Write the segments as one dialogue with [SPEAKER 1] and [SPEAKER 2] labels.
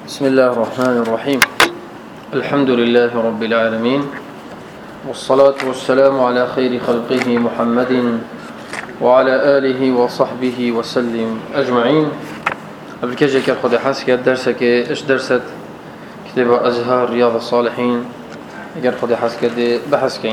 [SPEAKER 1] بسم الله الرحمن الرحيم. الحمد لله رب العالمين، والصلاة والسلام على خير خلقه محمد وعلى آله وصحبه وسلم أجمعين. قبل كجا كالخد حاسك درسك إيش درست كتاب أزهار رياض الصالحين قال خد حاسك بحسكين.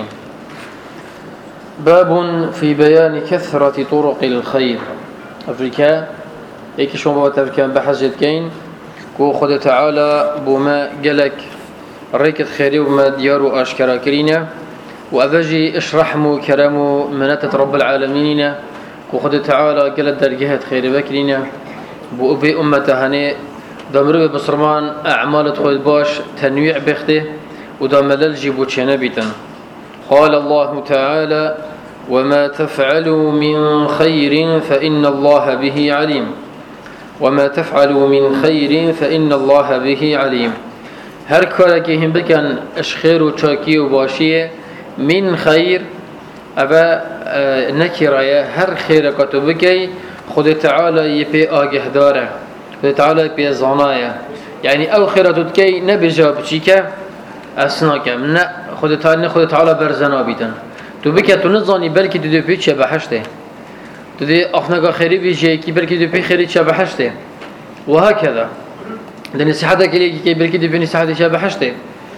[SPEAKER 1] باب في بيان كثرة طرق الخير. أفريكا هيك شو بابا تفكان بحسجد كين كو خد تعالى بما جلك ريكت خيري وما ديارو أشكرا كرينا وأفجي اشرحمو كرمو مناتة رب العالمين كو خد تعالى جلت درجات خيري بكرينا بو أبي أمته هني دمرو بصرمان أعمال تخوض باش تنويع بخته ودملل جيبو تشنبيتا. قال الله تعالى: وما تفعلوا من خير فإن الله به عليم. وما تفعلوا من خير فإن الله به عليم. هر كارك هم بكن اشخير وشاكي وباشية من خير أبا نكرايا هر خير كتبكي خد تعالى يبي آجه داره، خد تعالى يبي زنايا، يعني أو خيرتك نبجا بشيكا أسناك من خد تعالى برزنا بيتن تبكي تنظني بلكي تدو بيتش بحشته تدي أخناك خيري بيجي كي بلكي تدو بي خيري بحشته وهكذا. لأن نصيحتك كي بلكي تدو نصيحتي بحشته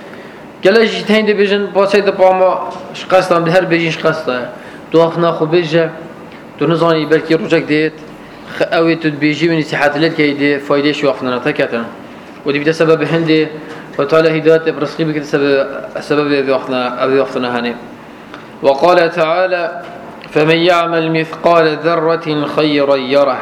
[SPEAKER 1] كلا جيتين دي بيجن باسيد باما شقصتان بهر بيجين شقصتا تو أخنا خو بيجا تنظني بلكي رجك ديت أو تدبيجي من نصيحت لك كي فايدة شو أخنا تكتن ودي بده سبب هندي فتعالى هداية برسخي بك سبب أبي أخنا هني. وقال تعالى: فمن يعمل مثقال ذرة خيرا يره.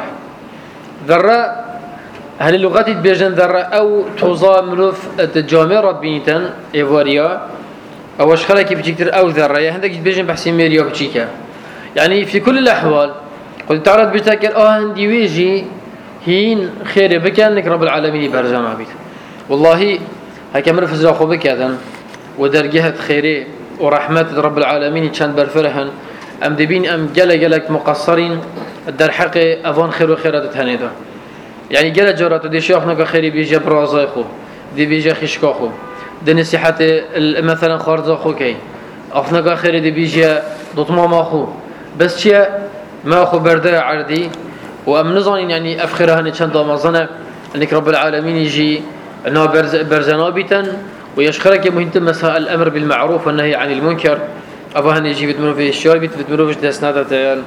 [SPEAKER 1] ذرة هل اللغة بيجن ذرة أو تضامرف الجامرة بينتن إيفاريا أو أشخاص كيف تكتر أو ذرة يعني عندك بيجن بحسين ميريا بتشيكا. يعني في كل الأحوال قد تعرض بتاكل عندي ويجي هين خير بك أنك رب العالمين برزما بيت. والله هكمل فزا خو بك هذا ودرجة خيري ورحمة رب العالمين كان برفرهن أم دبين أم جلك مقصرين الدر حقي أفان خير وخيرات هنيدا. يعني جل جرات دي شيخنا خيري بيجي برازي خو دي بيجي خشكا خو دي نصيحة مثلا خارزا خو كي أخنا خيري دي بيجي ضطماما خو بس شيء ما خو بردا عردي وأم نظن يعني أفخرها نشان ضمزنا أنك رب العالمين يجي أنه برزنا بيتن ويشخرك مهم مسائل الأمر بالمعروف والنهي عن المنكر أبوهن يجي بتمروا في الشارع بتمروا في دسنادة.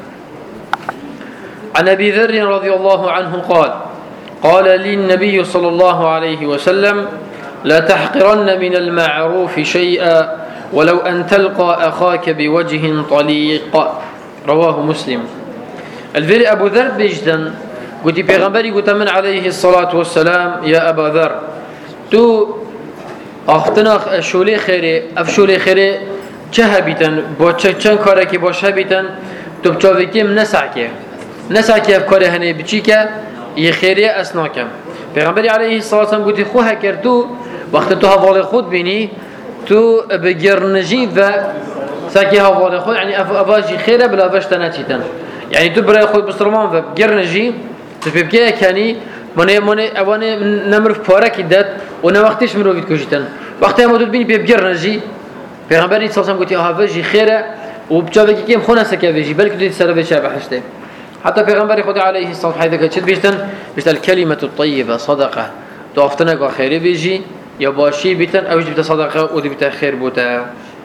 [SPEAKER 1] عن أبي ذر رضي الله عنه قال لي النبي صلى الله عليه وسلم: لا تحقرن من المعروف شيئا ولو أن تلقى أخاك بوجه طليق. رواه مسلم. الفير أبو ذر بجدا قلت بيغمبري قلت من عليه الصلاة والسلام: يا أبا ذر تو أختنا شولي خيري أفشولي خيري چه با کاری که باشه بیتن تو بچاوی کم نسعی افکار هنی بچی که یه خیری اسناکم. پیغمبری علیه الصلاة والسلام گویی خواه کرد تو وقت تو حوال خود بینی تو بگرنجی و ساکی حوال خود یعنی افاجی خیره بلا وشت نچیتن یعنی تو برای خود بسرمان و بگرنجی تو ببکه کنی من اوانه نمرف پارکی داد و نه وقتش مروید کشیدن وقتی هم تو بینی بگرنجی پیغمبر صلی الله علیه و آله و آله خیره و بچاوی که کم خونه سکه ویجی بلکه دوی سر ویچه بحشته. حتی پیغمبر خدا علیه الصلاة والسلام حیث که چه بیشتن الکلمة الطیبه صدقه تو افتنه که خیره ویجی یا باشی بیتن اوش بیت صدقه و بیت خیر بوده.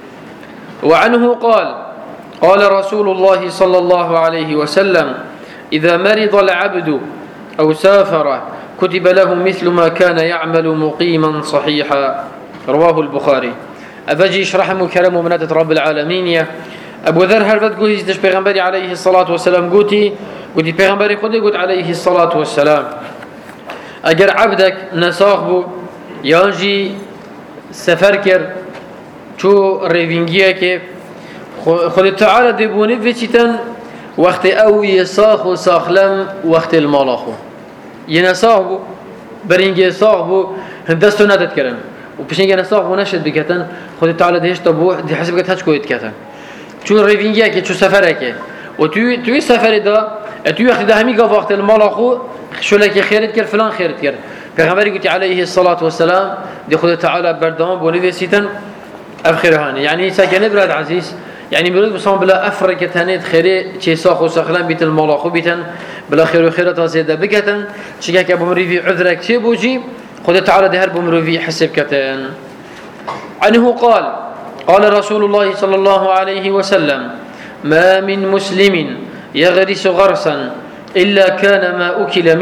[SPEAKER 1] وعنه قال رسول الله صلى الله عليه وسلم: إذا مرض العبد أو سافر كتب له مثل ما كان يعمل مقيما صحيحا. رواه البخاري. أفجي يشرح كلام مناتة رب العالمين. يا أبو ذر هرفت قوتي تش پیغمبري عليه الصلاة والسلام قوتي پیغمبري خودي قوت عليه الصلاة والسلام أجر عبدك نساخبو يانجي سفر كر شو ريفينجيا كيف خود تعالى دبوني فيتشتن وقت أو يساخو ساخلم وقت المالاخو ينساخبو برينجي ساخبو هندستو نتتكرن وبشين نساق ونشد بكتن خد تعالى دهش تبوح دي حسب كتاج كويت كتن شو ريفينجيا كي شو سفرك وتوي سفر ده توي أخذ همي قف وقت المال أخو شو لك خيرت كر فلان خيرت كر پیغمبری گویی علیه الصلاة والسلام دی خود تعالی بردام بونی وسیتن افخرهانه يعني ساكنه براد عزيز يعني برود بصام بلا افرك تنيت خيري شي ساخو سخلان بيت الملاخو بيتن بلا خير وخيرات زياده بكتن شيكا ابو مريفي عذرك شي بوجي خد تعالى دهر بمروفي حسب كتن عنه قال رسول الله صلى الله عليه وسلم ما من مسلم يغرس غرسا إلا كان ما أكل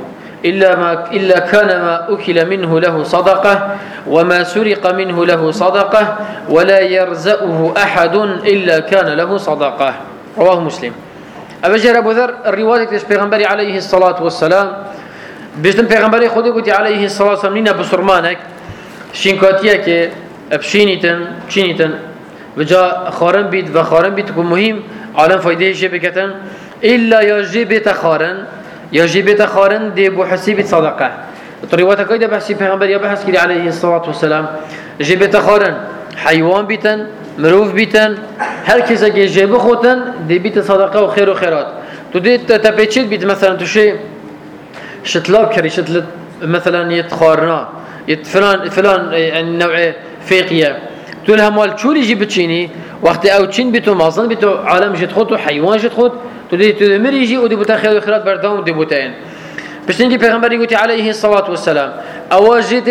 [SPEAKER 1] منه له صدقة وما سرق منه له صدقة ولا يرزأه أحد إلا كان له صدقة رواه مسلم. أبجر أبو ذر الرواية البيغمبري عليه الصلاة والسلام بجتن بيغمبري خودي قلت عليه الصلاة والسلام لنا بسرمانك شينكاتيا كي بشينيتن بجا خارن بيت وخارن بيت يكون مهم عالم فايده جيبكتن إلا يجب تخارن دي بو حسيب صدقة الرواية كيدا بحسي پیغمبر يا بحث كده عليه الصلاة والسلام جيب تخارن حيوان بيتن مروف بيتن هر كيسا كي جيب خوتن دي بيت صدقة وخير وخيرات تو دي تبيتشيت بيت مثلا تو شيء شتلاب كري شتلت مثلا يتخارنا فلان يعني نوع فيقية تقول لها مال شو اللي جيب تشيني وقت او تشين بيتو مازن بيتو عالم جت خود وحيوان جت خود تدي تمر يجي ودي بوتا خير وخيرات بردام ودي بوتين باش نجي پیغمبر يقول عليه الصلاة والسلام اواجت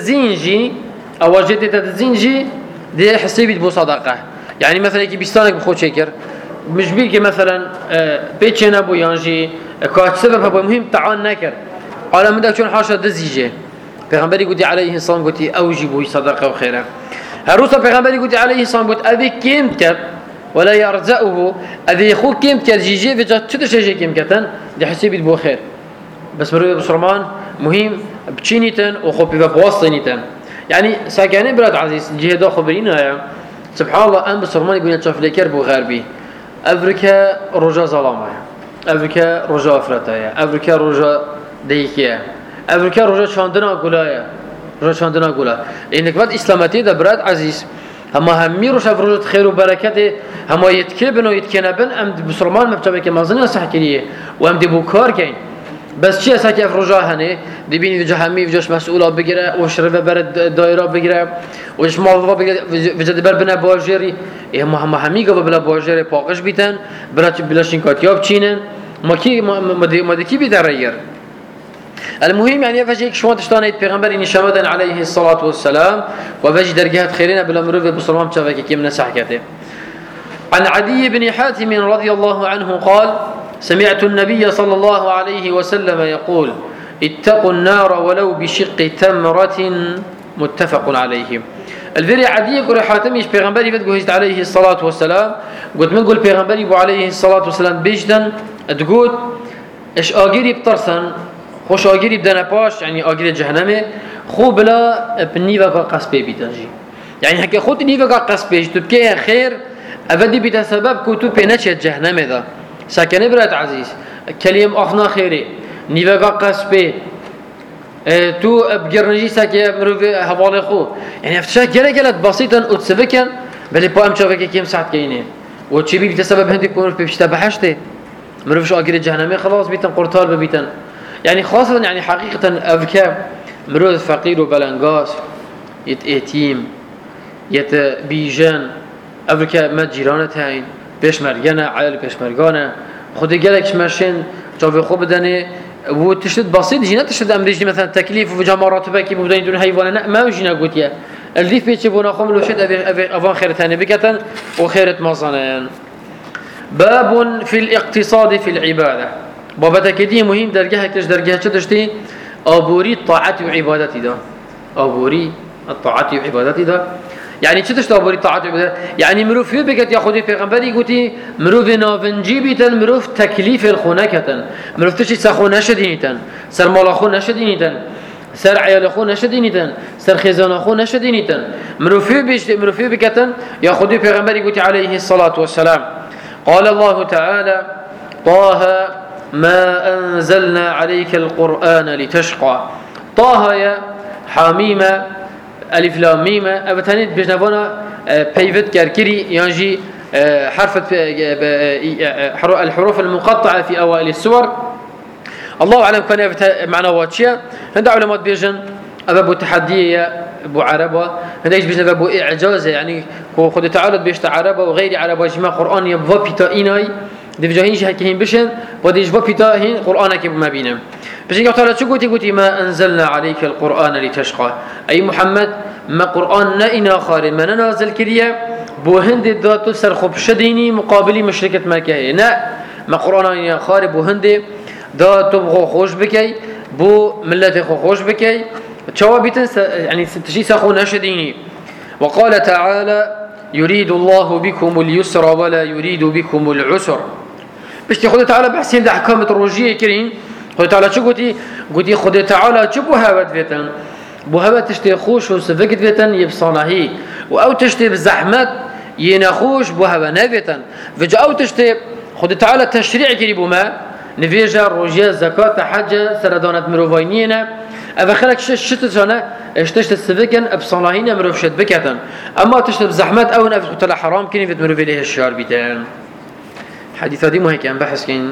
[SPEAKER 1] تدزينجي دي حسيبت بو صدقة يعني مثلا كي بيستانك بخود شكر مش بيك مثلا بيتشنا بو يانجي كات سبب ابو مهم تعال نكر على مدى شلون حاشا دزيجه پیغمبر يقول عليه الصلاة والسلام اوجبوا صدقة وخيرة هروسا پیغمبر يقول عليه الصلاة والسلام ابي كيم كت ولا يرزقه أذي يخو كيم كالجيجي بجا تشتش شيء كيم كتن دي حسيبت بو خير بس مروي بسرمان مهم بتشينيتن وخو بواسطينيتن يعني ساكاني براد عزيز جهدا خبرينا سبحان الله أن بسرمان يقول تشوف لكر بو غربي أفريكا رجا ظلامة أفريكا رجا أفرطايا أفريكا رجا ديكيا أفريكا رجا شاندنا قولا إنك بعد إسلامتي ده براد عزيز هما همي روش افروجت خير وبركته هما يتكبن ويتكنبن ام بسرمان مبتبه كمازن صح كليه وام دي بوكار كاين بس شي اساك افروجا هني دي بيني جهمي وجوش مسؤوله بقرا وشربه برد دايره بقرا وش موظفه بقرا وجد بربنا بواجري هما همي قبل بلا بواجري باقش بيتن بلا شينكاتياب تشينن ما دي بيتغير المهم يعني فجيك شوان تشتانيت پیغمبر إني شمدن عليه الصلاة والسلام وفجي درجات خيرنا بلا مروف بسلام شافك كم نسحكته. عن عدي بن حاتم رضي الله عنه قال سمعت النبي صلى الله عليه وسلم يقول اتقوا النار ولو بشق تمرة متفق عليه. الفري عدي يقول حاتم يش پیغمبر يفد عليه الصلاة والسلام قلت من قول پیغمبر يبو عليه الصلاة والسلام بيجدن تقول اش آگيري بطرسن خوش آگیری بدن پاش يعني آگیر جهنمه خو بلا بنيفا قصبه بيتنجي يعني هكا خود نيفا قصبه تو بكيه خير ابدي بيت سبب كو تو بينش جهنمه ده ساكنه برات عزيز كلام اخنا خيري نيفا قصبه تو بجرنجي ساكي مروف حواله خو يعني افتشا جلت بسيطا وتسبكن بل با ام شافك كيم ساعت كاينه وتشي بيت سبب هندي كون بيشتا بحشته مروفش آگیر جهنمه خلاص بيتن قرطار ببيتن يعني خاصة يعني حقيقة أفكا مرود فقير وبلنغاس يتيم يتبيجان أفكا مد جيرانة هاين بيش مرجانا عيال بيش مرجانا خدي جالك ماشين جاب خوب بدني وتشد بسيط جينا تشد أمريكي مثلا تكليف وجمارات باكي بدني دون حيوانات ما وجينا قلت يا اللي في تشوفونه خمل وشد أفان خير ثاني بكتن وخيرة مصانع. باب في الاقتصاد في العبادة بابا كدي مهم درجه كش درجه چه داشتي ابوري الطاعات وعبادتي ده ابوري الطاعات وعبادتي ده يعني چه داشت ابوري الطاعات وعبادتي يعني مروف بكت يا خدي پیغمبري قوتي مروف نافنجي بيتن مروف تكليف الخونكتن مروف تشي سخونه شدينتن سر مال خونه شدينتن سر عيال خونه شدينتن سر خزانه خونه شدينتن مروف بكتن يا خدي پیغمبري قوتي عليه الصلاه والسلام قال الله تعالى طه ما أنزلنا عليك القرآن لتشقى طه يا حميمة ألف لام ميم أبتنيت بجنبنا بيفت كركري ينجي حرف الحروف المقطعة في أوائل السور الله أعلم كان معنى واتشيا هند علماء بيجن أبو تحدية أبو عربة هنديش بيجن أبو إعجاز يعني خد تعالى بيشت عربة وغير عربة جماع قرآن يبغى بيتا إناي دفجاهين شهكين بشن وديش بيتا هين قرآنك بما بينهم بس إنك تعالى شو قلتي ما أنزلنا عليك القرآن لتشقى أي محمد ما قرآن نائنا خارج ما ننازل كريه بو هند ذات سرخب شديني مقابلي مشركة مكة نا ما قرآن يا خارج بو هند ذات تبغى خوش بكي بو ملته خوش بكي تشوابيتن يعني تشي ساخون شديني وقال تعالى يريد الله بكم اليسر ولا يريد بكم العسر باش تاخذ تعالى بحسين ده احكام الروجيه كريم خذ تعالى شو قلتي خذ تعالى شو بوهابت فيتن بوهابت تشتي خوش وسفكت فيتن يبصانهي او تشتي بزحمات ينخوش بوهابا نافيتن فجا او تشتي خذ تعالى تشريع كريم ما نفيجا روجيه زكاه حج سردانات مروفينينا أفخلك شتتنا اشتشت السفكن أبصلاهين مروفشت بكتن أما تشت بزحمات أو نفس قتل حرام كني في تمروف إليه الشعر بيتان حديث هذه مهيك أن بحث كين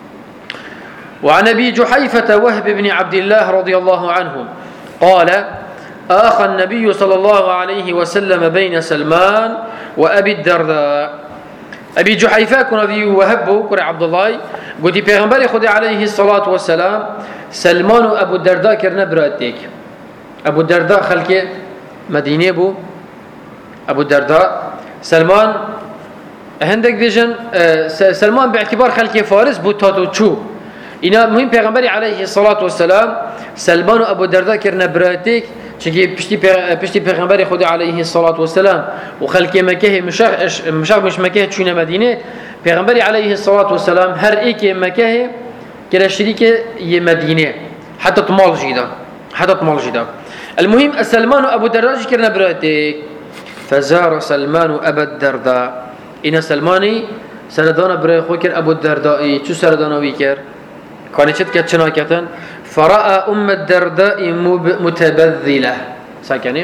[SPEAKER 1] وعن أبي جحيفة وهب بن عبد الله رضي الله عنه قال آخى النبي صلى الله عليه وسلم بين سلمان وأبي الدرداء أبي جحيفة كن أبي وهب كن عبد الله قلت بيغنبري خذ عليه الصلاة والسلام سلمان وأبو الدرداء كرنا براتيك أبو الدرداء خلقه مدينة بو أبو الدرداء سلمان هندك ديجن سلمان باعتبار خلقه فارس بو تاتو تشو إنا مهم بيغنبري عليه الصلاة والسلام سلمان وأبو الدرداء كرنا براتيك چونكي بشتي پیغمبر خدا عليه الصلاة والسلام وخلق مكه مش مكه تشونا مدينة پیغمبر عليه الصلاة والسلام هر ايك مكه كلا شريك مدينة حتى طمال جدا المهم سلمان وابو الدرداء كرنا براتك فزار سلمان وابو الدرداء إن سلماني سردانا برای خو کر ابو الدرداء چو سردانا ویکر کانی چت کت چنا کتن فرأى ام الدرداء متبذله ساکنیم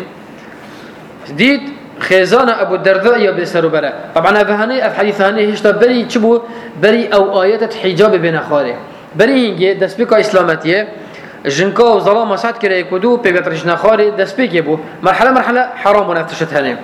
[SPEAKER 1] دید خزان ابو الدرداء یا بسر بره طبعا افهانه اف حدیثانه هشتا بری چبو بری او آیات حجاب بین خاله بری هنگه دسپیکا اسلامتیه جنكا وظلام ساعات كده يكودو بيبترش نخاري دسبيك يبو مرحلة حرام ونفتشت هنم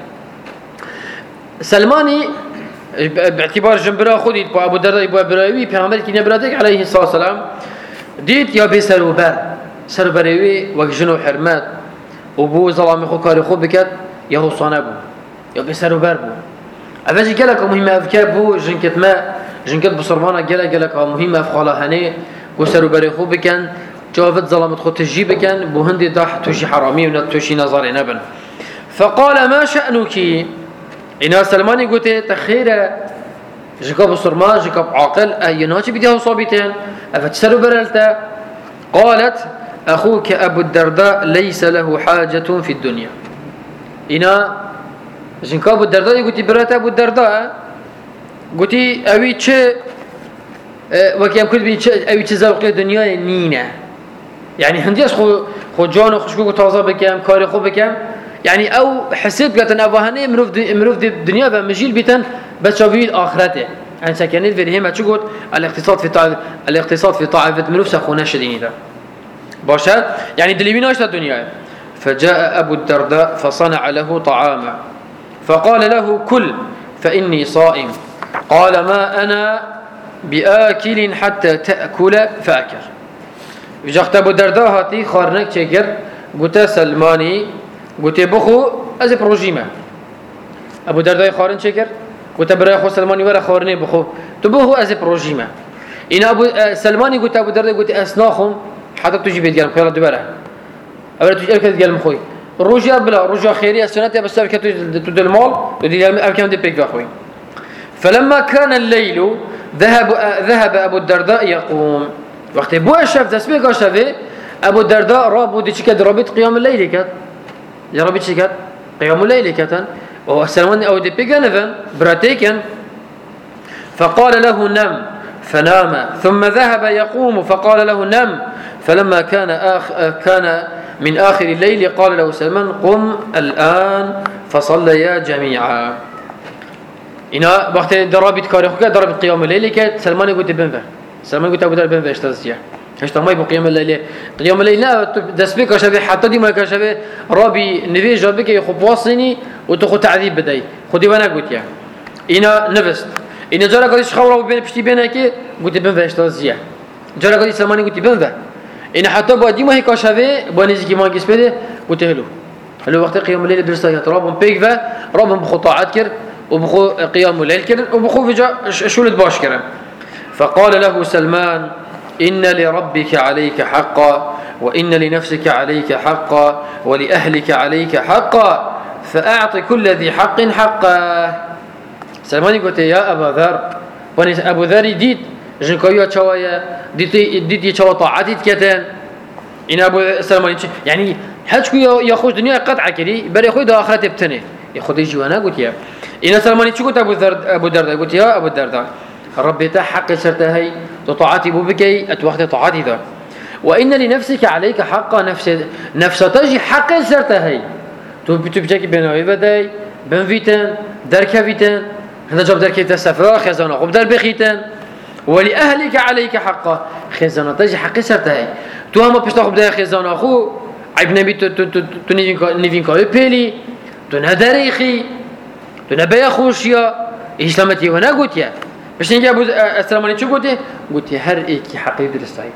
[SPEAKER 1] سلماني باعتبار جنبرا خودي ابو الدرداء ابو براوي پیغمبر کی نبراتك عليه الصلاه والسلام ديت يا بسروبر سربروي وجنو حرمات وبو ظلام خو كاري خو بكت يا هو صنابو يا بسروبر بو افجي قالك مهمه افكابو جنكت ما جنكت بصرمانه قالك مهمه افخاله هني وسربر خو بكن جافت ظلمت خو تجي بكن بو هندي ضح توشي حرامي ونتوشي نظر نبن فقال ما شأنك إنا سلماني قلت تخيرا جكاب الصرمان جكاب عاقل أيناتي بديه صابتين أفتسروا برلتا قالت أخوك أبو الدرداء ليس له حاجة في الدنيا إنا جكاب الدرداء قلت برلتا أبو الدرداء قلت أوي تش وكيام كل بي أوي تزاوق الدنيا نينا يعني هنديش خو جانو خشبوك تازا بكام كاري خو بكام يعني او حسيت قالت انا اباهني مروف دي الدنيا فمجيل بيتن بتشوفي اخرته يعني سكنت في الهمه تقول الاقتصاد في طائفه مروف سخونه شديده باشا يعني دليبين ايش الدنيا فجاء ابو الدرداء فصنع له طعاما فقال له كل فاني صائم قال ما انا باكل حتى تاكل فاكل جاء ابو الدرداء هاتي خارنك شكر قلت سلماني قلت بخو از بروجيما ابو درداء خارن شكر قلت برا خو سلماني ورا خارني بخو تبخو از بروجيما ان ابو سلماني قلت ابو درداء قلت اسناخهم حتى تجي بيت قال خير دبره اول تجي قال قال مخوي الرجا بلا رجا خيريه سنه بس تد المال دي اركان دي بيك اخوي فلما كان الليل ذهب ابو الدرداء يقوم وقت بو شاف تسبيق شافه ابو الدرداء رابو دي كده رابط قيام الليل كده يا ربي شكات قيام الليل كتن وهو سلمان أو دي بيجانفن براتيكن فقال له نم فنام ثم ذهب يقوم فقال له نم فلما كان من آخر الليل قال له سلمان قم الآن فصليا جميعا إنا وقت درابط كاريخوكا درابط قيام الليل كت سلمان يقول بنفر سلمان يقول أبو در بنفر اشترسيا هشتا ما يبقى قيام الليل لا دس بك شبه حتى دي ما كشبه ربي نبي جابك يخب واصني وتخو تعذيب بداي خدي وانا قلت يعني إنا نفست إنا جرى قديش خورا وبين بشتي بينها كي قلت بين فاشتا زيا جرى قديش سلماني قلت بين فا إنا حتى بعد ما هي كشبه بنيزي كي ما قيس بده قلت هلو وقت قيام الليل درسته ربهم بيك فا ربهم بخو طاعات كر وبخو قيام الليل كر وبخو فجأة شولد باش كرم فقال له سلمان إن لربك عليك حقا وإن لنفسك عليك حقا ولأهلك عليك حقا فأعط كل ذي حق حقه. سلمان قلت يا أبا ذر وني أبو ذر ديت جنكويا شوايا ديت يشوا طاعتي كتان إن أبو سلمان يعني هاتشكو يخوش دنيا قطعة كري بل يخوي ده آخرة تبتني يخوض يجوانا قلت يا إن سلمان شو قلت أبو ذر قلت يا أبو ذر ربي تا حق سرتهي طاعتي بوبكي اتوقت طاعتي ذا وان لنفسك عليك حقا نفس تجي حق سرتهي تو بتجي بينوي بداي بن فيتن درك فيتن هذا جاب درك تسافر خزانه خب در بخيتن ولاهلك عليك حقا خزانه تجي حق سرتهي تو هم بتاخذ بداي خزانه اخو عيب نبي تو نيفين كو بيلي تو ندريخي تو نبي خوشيا اسلامتي وانا قلت يا باش نجي ابو السلماني شو قلت هر ايكي حقي درستايد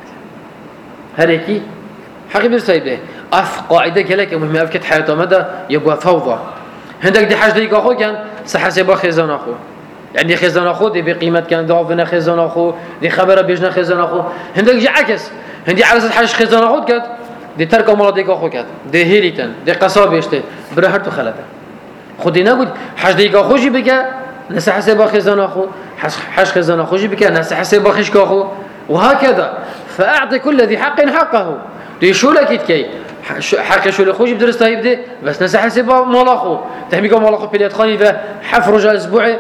[SPEAKER 1] هر ايكي حقي درستايد اف قاعده كلك مهمه افكت حياته مدى يبقى فوضى عندك دي حاجه ديك اخو كان سحسب خزان اخو يعني خزان اخو دي بقيمه كان ضعفنا خزان اخو دي خبره بيجنا خزان اخو عندك جي عكس عندي على حاجه خزان اخو كات دي ترك امر ديك اخو كات دي هيريتن دي قصابيشته برهرت خلته خدينا قلت حاجه ديك اخو جي بك ناس حسب خزان اخو حش خزان اخو جي بك ناس حسب خشك اخو وهكذا فاعطي كل ذي حق حقه دي شو لك كي حق شو اخو جي بدرس يبدا بس ناس حسب مال اخو تحميك مال اخو بليت خاني فحفر رجال اسبوعي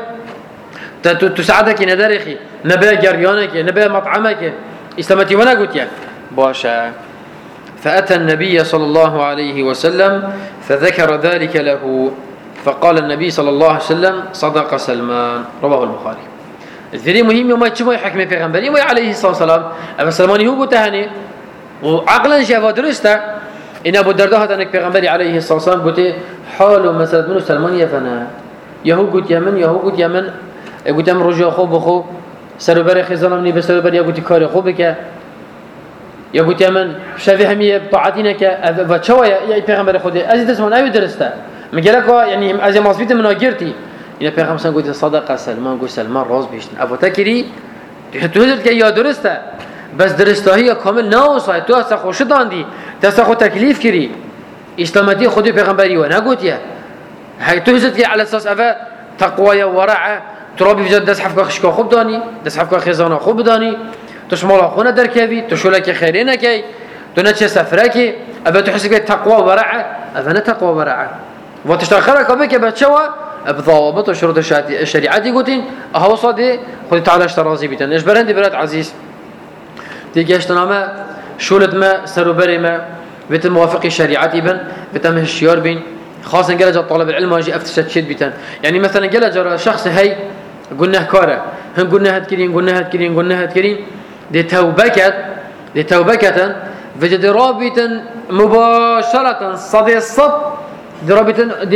[SPEAKER 1] تساعدك ندرخي نبا جريانك نبا مطعمك اسلامتي وانا قلت يا باشا فاتى النبي صلى الله عليه وسلم فذكر ذلك له فقال النبي صلى الله عليه وسلم صدق سلمان رواه البخاري. الذي مهم يوم يتشوي حكم في غنبري وعليه الصلاة والسلام أبو سلمان هو بتهني وعقلا شافه درسته إن أبو الدرداء هذا في غنبري عليه الصلاة والسلام قلت حاله مسألة منه سلمان يفنى يهو قلت يمن قلت أم رجع خو بخو سربري خزانة مني بسربري قلت كاري خو بك يا قلت يمن شافي همية بطاعتينك فتشوي يا في غنبري خودي أزيد اسمه أيو درسته مجالك يعني أزي مصبيت من أجرتي إلى بيغام سان قلت صدق سلمان قلت سلمان راز بيشتن أبو تكري تهدر كي يا درسته بس درسته هي كامل ناوصة تو أسخو شدان دي تسخو تكليف كري إسلامتي خدي بيغمبري وانا قلت يا هاي تهزت كي على أساس أفا تقوى ورعة ترابي في جد دس حفكا خشكا خوب داني دس حفكا خزانا خوب داني تشمال أخونا دركبي تشولك خيرينك تنتش سفرك أبا تحسك تقوى ورعة أفا نتقوى ورعة وتشتغلك بك بتشوا بضوابط وشروط الشريعة قلتين أهو صدي خذ تعالى اشترازي بيتن إيش برهندي بلاد عزيز تيجي اشتناما شولت ما سروبري ما بيت موافق الشريعة بن بيت مهشيار بين خاصة قال جا طالب العلم واجي افتشت شد بيتن يعني مثلا قال جرى شخص هي قلنا كاره هم قلنا هاد كرين دي توبكة فجد رابطا مباشرة صدي الصب درابطا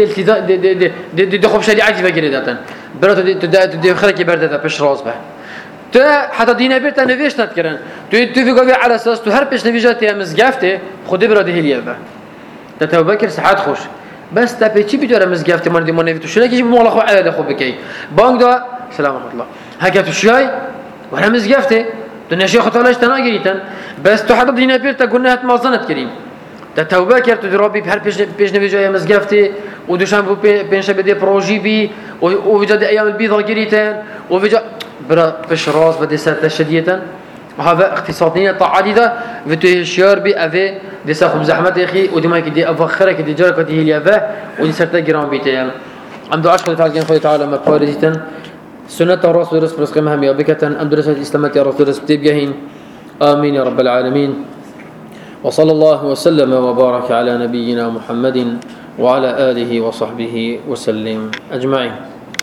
[SPEAKER 1] دي خب شريعتي فكري داتن براتو دي خلقي بردتا بش راز به تو حتى دينا بيرتا نويش نتكرن تو في قوي على اساس تو هر بش نويجات يا مزقافته خدي براده هليه به تا بكر ساعات خوش بس تا بيچي بيدور مزقافته من دي ما نويتو شنو كيجي مول اخو على خو بكي بانك دا سلام ورحمه الله هكا تو شاي ولا مزقافته دنيا شيخ طلاش تناغيتن بس تو حتى دينا بيرتا قلنا هات مازنت كريم توبه کرد تو درابی هر پیش نویجای مزگفتی و دوشم بو پنج بدی پروژی بی و وجد ایام البيض گریتن و وجد برا پیش راس بدی سرت شدیدن وهذا اختصاصية طاعتي ذا فتوه الشيار بي أفي دي ساخب زحمت أخي ودي ما كدي أفخرك دي جارك دي هي أفه ودي سرت جرام بيتين عم دعاش خد تعالى خد تعالى ما قارجتن سنة الرسول رسول رزق مهم يا بكتن أم درسة الإسلامات يا رسول رزق تبجهين آمين يا رب العالمين وصلى الله وسلم وبارك على نبينا محمد وعلى آله وصحبه وسلم أجمعين.